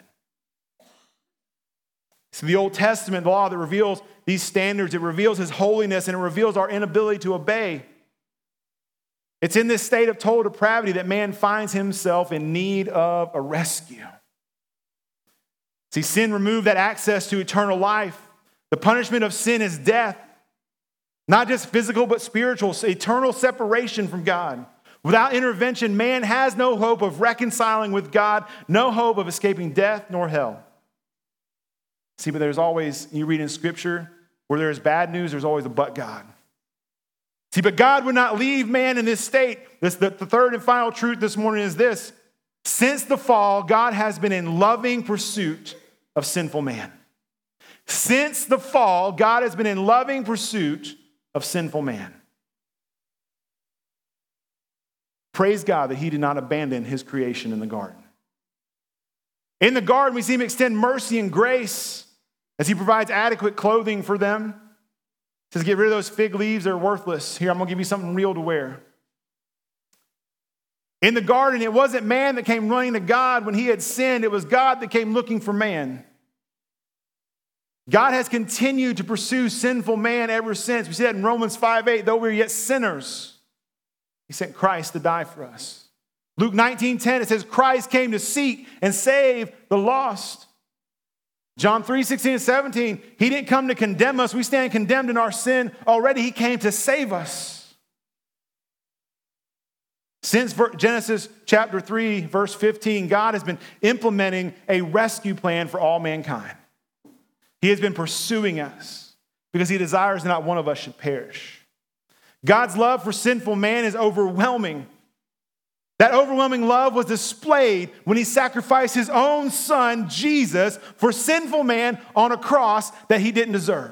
So the Old Testament law that reveals these standards, it reveals his holiness and it reveals our inability to obey. It's in this state of total depravity that man finds himself in need of a rescue. See, sin removed that access to eternal life. The punishment of sin is death. Not just physical, but spiritual, eternal separation from God. Without intervention, man has no hope of reconciling with God, no hope of escaping death nor hell. See, but there's always, you read in Scripture, where there's bad news, there's always a but God. See, but God would not leave man in this state. The third and final truth this morning is this. Since the fall, God has been in loving pursuit of sinful man. Since the fall, God has been in loving pursuit of sinful man. Praise God that he did not abandon his creation in the garden. In the garden, we see him extend mercy and grace as he provides adequate clothing for them. He says, get rid of those fig leaves, they're worthless. Here, I'm going to give you something real to wear. In the garden, it wasn't man that came running to God when he had sinned. It was God that came looking for man. God has continued to pursue sinful man ever since. We see that in Romans 5:8. Though we were yet sinners, he sent Christ to die for us. Luke 19:10, it says, Christ came to seek and save the lost. John 3:16 and 17, he didn't come to condemn us. We stand condemned in our sin already. He came to save us. Since Genesis chapter 3, verse 15, God has been implementing a rescue plan for all mankind. He has been pursuing us because he desires that not one of us should perish. God's love for sinful man is overwhelming. That overwhelming love was displayed when he sacrificed his own son, Jesus, for sinful man on a cross that he didn't deserve.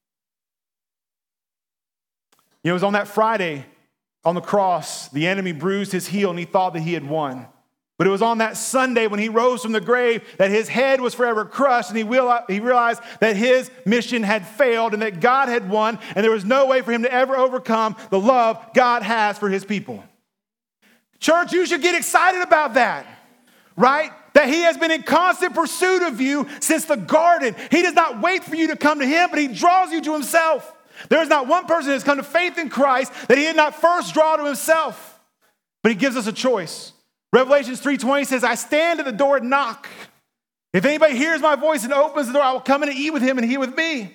It was on that Friday on the cross, the enemy bruised his heel and he thought that he had won. But it was on that Sunday when he rose from the grave that his head was forever crushed and he realized that his mission had failed and that God had won and there was no way for him to ever overcome the love God has for his people. Church, you should get excited about that, right? That he has been in constant pursuit of you since the garden. He does not wait for you to come to him, but he draws you to himself. There is not one person that has come to faith in Christ that he did not first draw to himself, but he gives us a choice. Revelations 3:20 says, I stand at the door and knock. If anybody hears my voice and opens the door, I will come in and eat with him and he with me.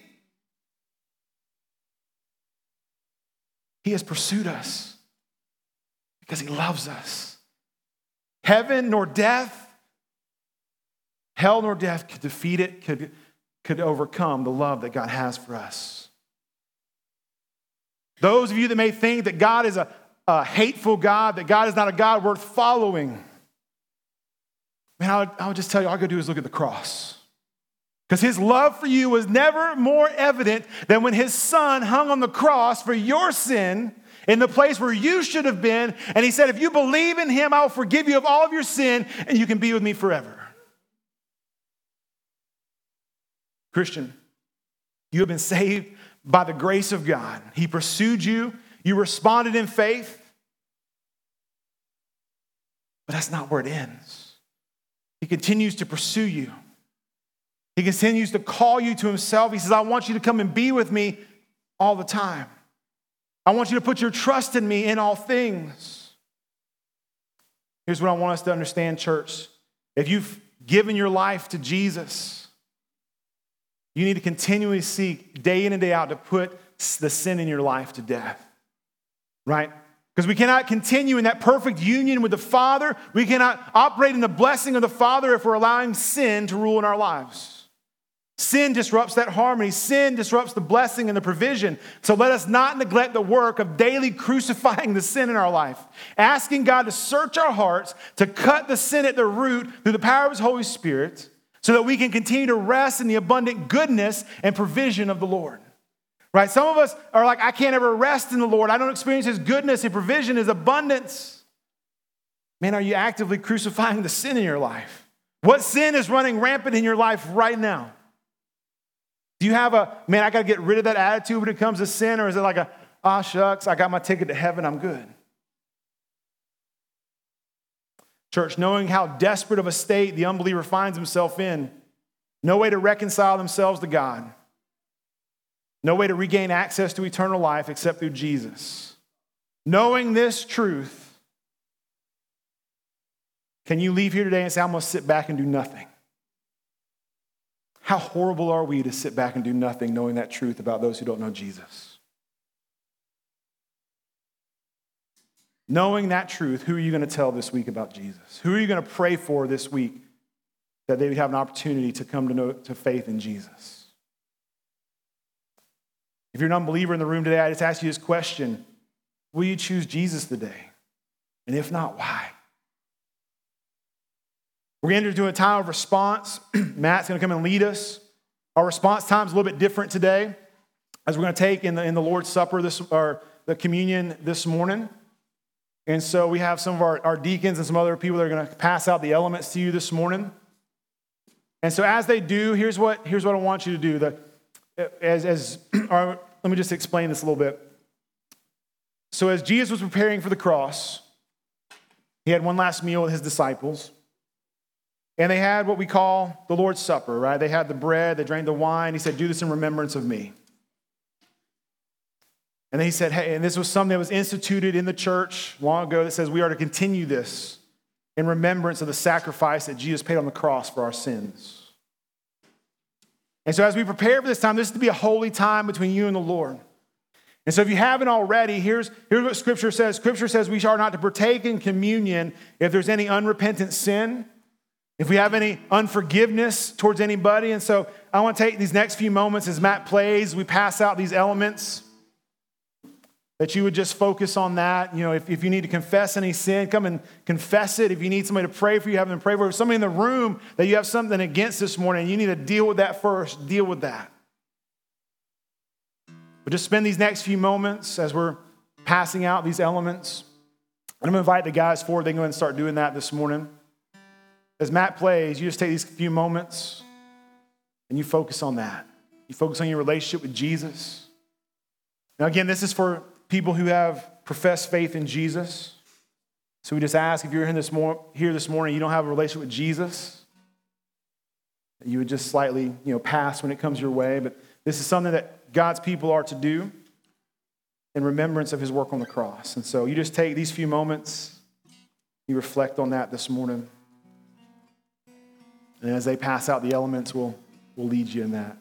He has pursued us because he loves us. Heaven nor death, hell nor death could defeat it, could overcome the love that God has for us. Those of you that may think that God is a hateful God, that God is not a God worth following, man, I would just tell you, all you got to do is look at the cross. Because his love for you was never more evident than when his son hung on the cross for your sin in the place where you should have been. And he said, if you believe in him, I will forgive you of all of your sin and you can be with me forever. Christian, you have been saved by the grace of God. He pursued you. You responded in faith. But that's not where it ends. He continues to pursue you. He continues to call you to himself. He says, I want you to come and be with me all the time. I want you to put your trust in me in all things. Here's what I want us to understand, church. If you've given your life to Jesus, you need to continually seek day in and day out to put the sin in your life to death, right? Because we cannot continue in that perfect union with the Father. We cannot operate in the blessing of the Father if we're allowing sin to rule in our lives. Sin disrupts that harmony. Sin disrupts the blessing and the provision. So let us not neglect the work of daily crucifying the sin in our life, asking God to search our hearts, to cut the sin at the root through the power of His Holy Spirit, so that we can continue to rest in the abundant goodness and provision of the Lord. Right? Some of us are like, I can't ever rest in the Lord. I don't experience His goodness, His provision, His abundance. Man, are you actively crucifying the sin in your life? What sin is running rampant in your life right now? Do you have man, I got to get rid of that attitude when it comes to sin? Or is it like shucks, I got my ticket to heaven, I'm good? Church, knowing how desperate of a state the unbeliever finds himself in, no way to reconcile themselves to God, no way to regain access to eternal life except through Jesus. Knowing this truth, can you leave here today and say, I'm going to sit back and do nothing? How horrible are we to sit back and do nothing knowing that truth about those who don't know Jesus? Knowing that truth, who are you going to tell this week about Jesus? Who are you going to pray for this week that they would have an opportunity to come to faith in Jesus? If you're an unbeliever in the room today, I just ask you this question. Will you choose Jesus today? And if not, why? We're going to enter into a time of response. Matt's going to come and lead us. Our response time is a little bit different today, as we're going to take in the Lord's Supper, or the communion this morning. And so we have some of our deacons and some other people that are going to pass out the elements to you this morning. And so as they do, here's what I want you to do. Let me just explain this a little bit. So as Jesus was preparing for the cross, He had one last meal with His disciples. And they had what we call the Lord's Supper, right? They had the bread, they drank the wine. He said, do this in remembrance of me. And then He said, hey, and this was something that was instituted in the church long ago that says we are to continue this in remembrance of the sacrifice that Jesus paid on the cross for our sins. And so as we prepare for this time, this is to be a holy time between you and the Lord. And so if you haven't already, here's what Scripture says. Scripture says we are not to partake in communion if there's any unrepentant sin, if we have any unforgiveness towards anybody. And so I want to take these next few moments as Matt plays, we pass out these elements, that you would just focus on that. You know, if you need to confess any sin, come and confess it. If you need somebody to pray for you, have them pray for you. If somebody in the room that you have something against this morning, you need to deal with that first, deal with that. But just spend these next few moments as we're passing out these elements. I'm going to invite the guys forward. They can go ahead and start doing that this morning. As Matt plays, you just take these few moments and you focus on that. You focus on your relationship with Jesus. Now, again, this is for people who have professed faith in Jesus. So we just ask, if you're here this morning, you don't have a relationship with Jesus, you would just slightly, pass when it comes your way. But this is something that God's people are to do in remembrance of His work on the cross. And so you just take these few moments, you reflect on that this morning. And as they pass out the elements, we'll lead you in that.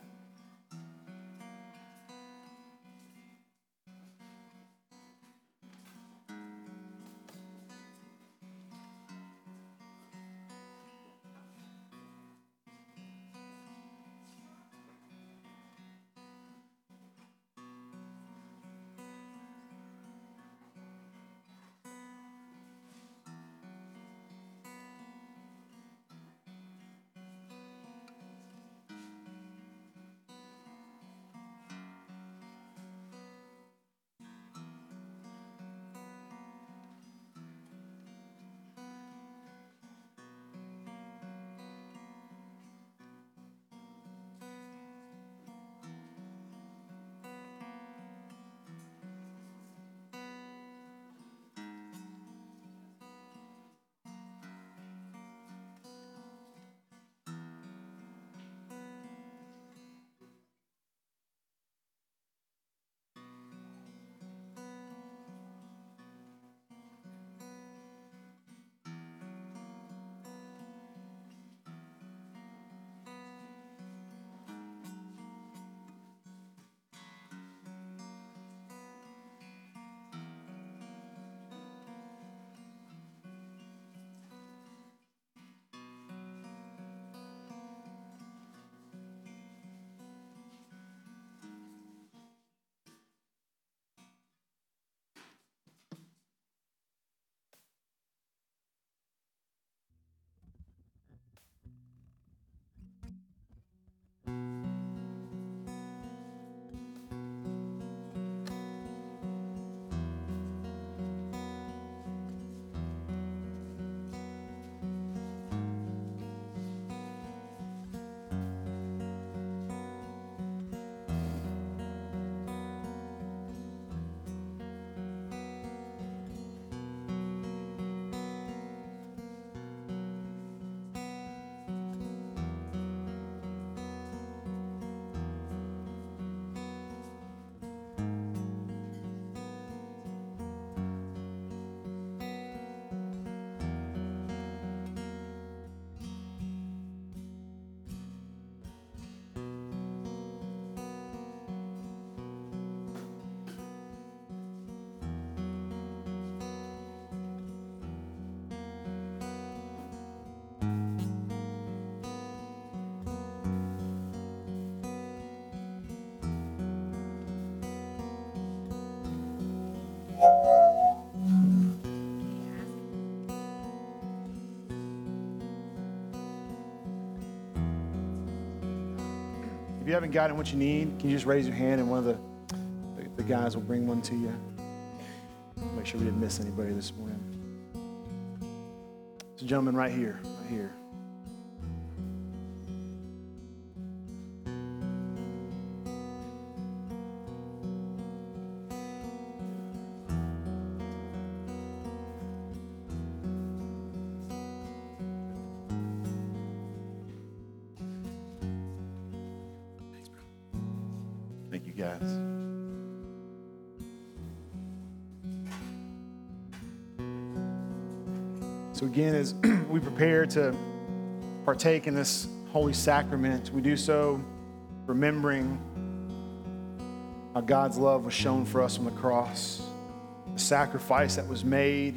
if you haven't gotten what you need, can you just raise your hand and one of the guys will bring one to you? Make sure we didn't miss anybody this morning. There's a gentleman right here, right here. Thank you, guys. So again, as we prepare to partake in this holy sacrament, we do so remembering how God's love was shown for us on the cross, the sacrifice that was made,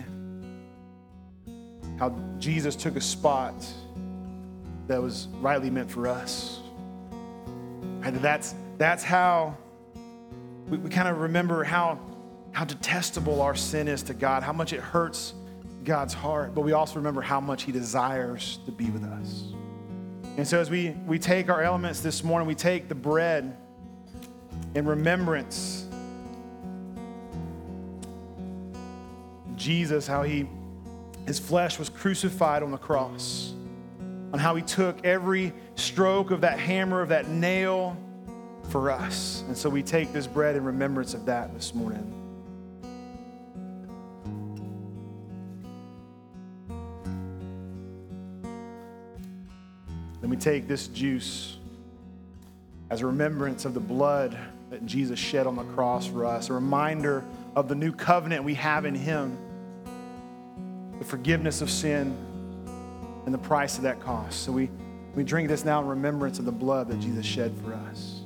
how Jesus took a spot that was rightly meant for us. And that's how we kind of remember how detestable our sin is to God, how much it hurts God's heart, but we also remember how much he desires to be with us. And so as we take our elements this morning, we take the bread in remembrance of Jesus, how his flesh was crucified on the cross, on how he took every stroke of that hammer, of that nail for us. And so we take this bread in remembrance of that this morning. Then we take this juice as a remembrance of the blood that Jesus shed on the cross for us, a reminder of the new covenant we have in him, the forgiveness of sin, and the price of that cost. So we drink this now in remembrance of the blood that Jesus shed for us.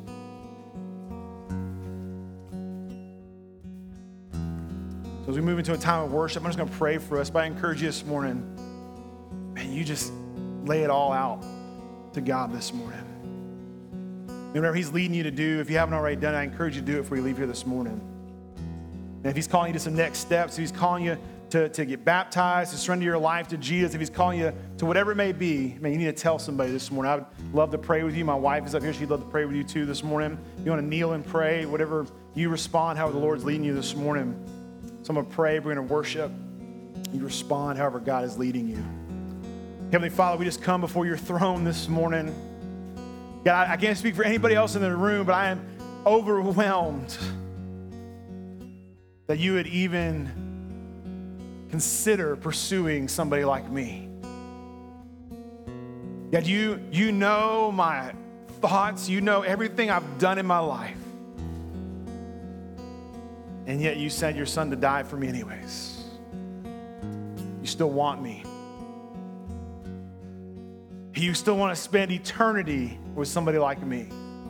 So as we move into a time of worship, I'm just going to pray for us, but I encourage you this morning, man, you just lay it all out to God this morning. And whatever he's leading you to do, if you haven't already done it, I encourage you to do it before you leave here this morning. And if he's calling you to some next steps, if he's calling you to get baptized, to surrender your life to Jesus, if he's calling you to whatever it may be, man, you need to tell somebody this morning. I would love to pray with you. My wife is up here. She'd love to pray with you too this morning. If you want to kneel and pray, whatever you respond, however the Lord's leading you this morning. So I'm going to pray. We're going to worship. You respond however God is leading you. Heavenly Father, we just come before your throne this morning. God, I can't speak for anybody else in the room, but I am overwhelmed that you would even consider pursuing somebody like me. God, you know my thoughts. You know everything I've done in my life. And yet you sent your son to die for me anyways. You still want me. You still want to spend eternity with somebody like me.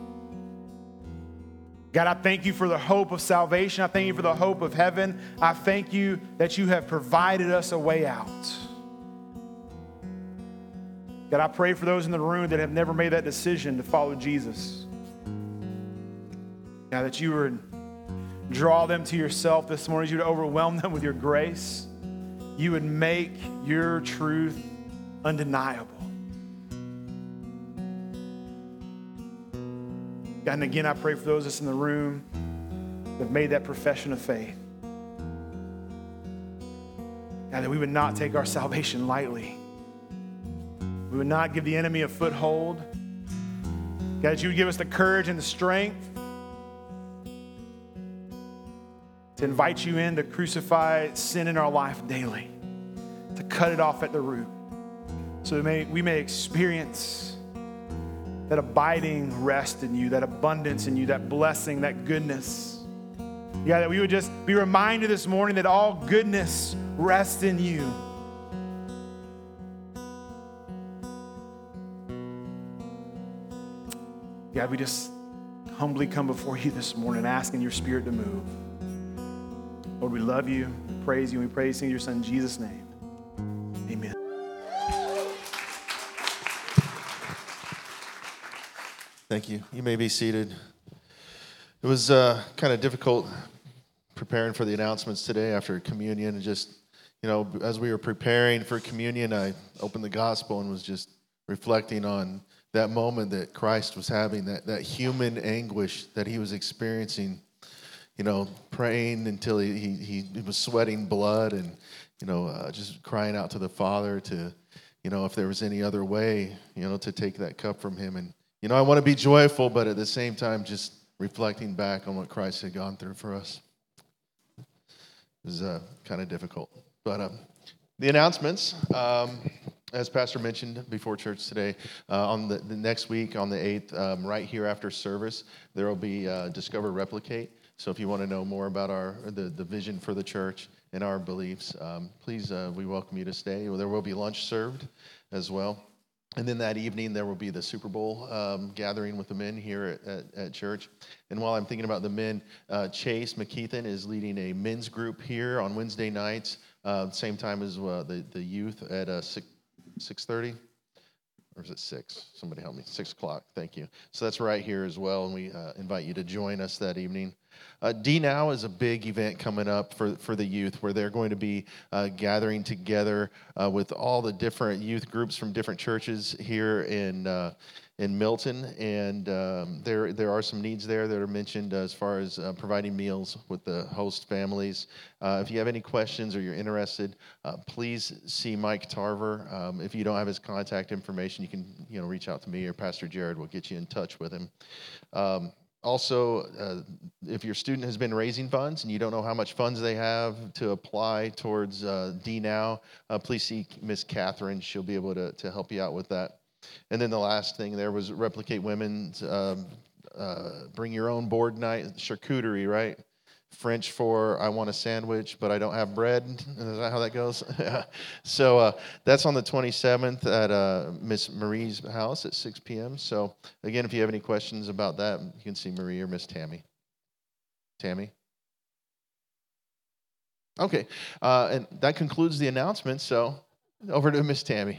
God, I thank you for the hope of salvation. I thank you for the hope of heaven. I thank you that you have provided us a way out. God, I pray for those in the room that have never made that decision to follow Jesus. God, that you would draw them to yourself this morning. You would overwhelm them with your grace. You would make your truth undeniable. God, and again, I pray for those that's in the room that have made that profession of faith. God, that we would not take our salvation lightly. We would not give the enemy a foothold. God, that you would give us the courage and the strength to invite you in to crucify sin in our life daily, to cut it off at the root, so that we may experience that abiding rest in you, that abundance in you, that blessing, that goodness. Yeah, that we would just be reminded this morning that all goodness rests in you. God, we just humbly come before you this morning asking your spirit to move. Lord, we love you, we praise you, and we praise you in your son Jesus' name. Amen. Thank you. You may be seated. It was kind of difficult preparing for the announcements today after communion. And just, as we were preparing for communion, I opened the gospel and was just reflecting on that moment that Christ was having, that human anguish that he was experiencing, praying until he was sweating blood and, just crying out to the Father to, if there was any other way, to take that cup from him. And, I want to be joyful, but at the same time, just reflecting back on what Christ had gone through for us. It was kind of difficult. But the announcements, as Pastor mentioned before church today, on the next week, on the 8th, right here after service, there will be Discover Replicate. So if you want to know more about the vision for the church and our beliefs, please, we welcome you to stay. There will be lunch served as well. And then that evening, there will be the Super Bowl gathering with the men here at church. And while I'm thinking about the men, Chase McKeithen is leading a men's group here on Wednesday nights, same time as the youth at 6:30. Or is it 6? Somebody help me. 6 o'clock. Thank you. So that's right here as well, and we invite you to join us that evening. D-Now is a big event coming up for the youth where they're going to be gathering together with all the different youth groups from different churches here in Milton, and there are some needs there that are mentioned as far as providing meals with the host families. If you have any questions or you're interested, please see Mike Tarver. If you don't have his contact information, you can reach out to me or Pastor Jared. We'll get you in touch with him. Also, if your student has been raising funds and you don't know how much funds they have to apply towards D-Now, please see Miss Catherine. She'll be able to help you out with that. And then the last thing there was Replicate Women's bring your own board night, charcuterie, right? French for I want a sandwich, but I don't have bread. Is that how that goes? So that's on the 27th at Miss Marie's house at 6 p.m. So again, if you have any questions about that, you can see Marie or Miss Tammy. Tammy? Okay, and that concludes the announcement. So over to Miss Tammy.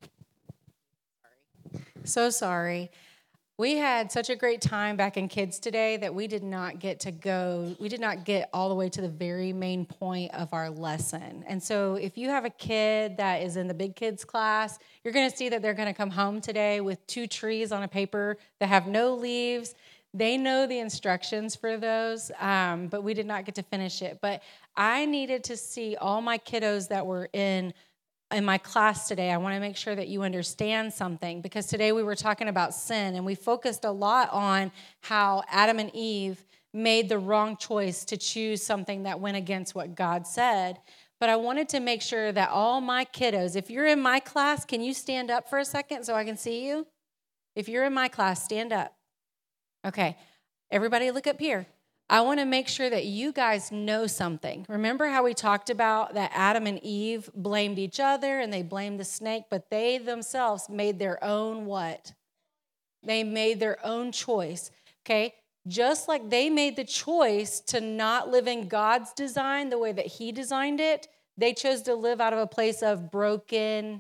So sorry. We had such a great time back in Kids Today that we did not get to go. We did not get all the way to the very main point of our lesson. And so if you have a kid that is in the big kids class, you're going to see that they're going to come home today with 2 trees on a paper that have no leaves. They know the instructions for those, but we did not get to finish it. But I needed to see all my kiddos that were in my class today. I want to make sure that you understand something, because today we were talking about sin, and we focused a lot on how Adam and Eve made the wrong choice to choose something that went against what God said. But I wanted to make sure that all my kiddos, if you're in my class, can you stand up for a second so I can see you? If you're in my class, stand up. Okay, everybody look up here. I want to make sure that you guys know something. Remember how we talked about that Adam and Eve blamed each other and they blamed the snake, but they themselves made their own what? They made their own choice, okay? Just like they made the choice to not live in God's design the way that He designed it, they chose to live out of a place of brokenness,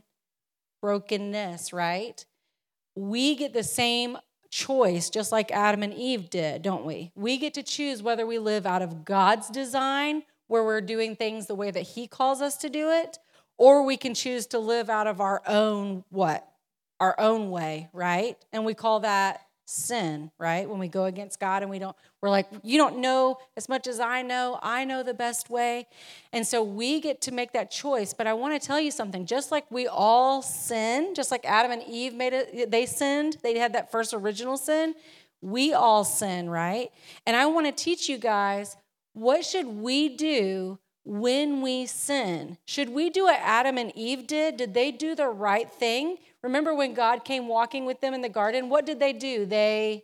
right? We get the same choice, just like Adam and Eve did, don't we? We get to choose whether we live out of God's design, where we're doing things the way that He calls us to do it, or we can choose to live out of our own what? Our own way, right? And we call that sin, right? When we go against God and we're like, you don't know as much as I know the best way. And so we get to make that choice. But I want to tell you something, just like we all sin, just like Adam and Eve they sinned, they had that first original sin, we all sin, right? And I want to teach you guys, what should we do when we sin? Should we do what Adam and Eve did? Did they do the right thing? Remember when God came walking with them in the garden? What did they do? They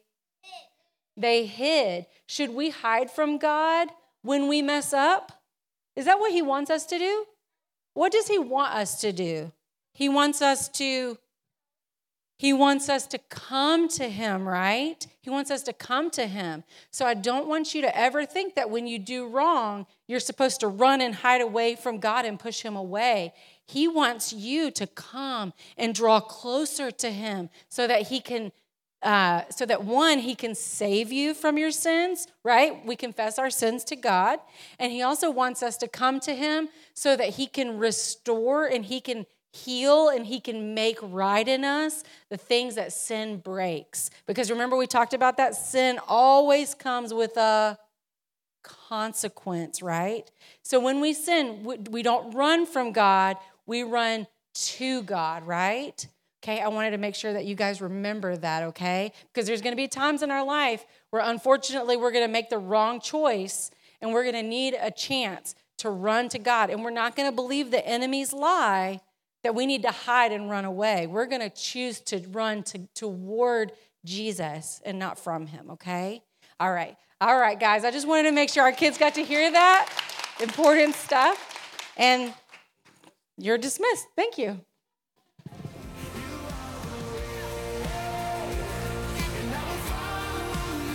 hid. Should we hide from God when we mess up? Is that what He wants us to do? What does He want us to do? He wants us to come to Him, right? He wants us to come to Him. So I don't want you to ever think that when you do wrong, you're supposed to run and hide away from God and push Him away. He wants you to come and draw closer to Him so that He can, He can save you from your sins, right? We confess our sins to God. And He also wants us to come to Him so that He can restore and He can heal and he can make right in us the things that sin breaks. Because remember, we talked about that sin always comes with a consequence, right? So when we sin, we don't run from God, we run to God, right? Okay, I wanted to make sure that you guys remember that, okay? Because there's going to be times in our life where unfortunately we're going to make the wrong choice and we're going to need a chance to run to God. And we're not going to believe the enemy's lie that we need to hide and run away. We're going to choose to run toward Jesus and not from him, okay? All right, guys. I just wanted to make sure our kids got to hear that important stuff. And you're dismissed. Thank you.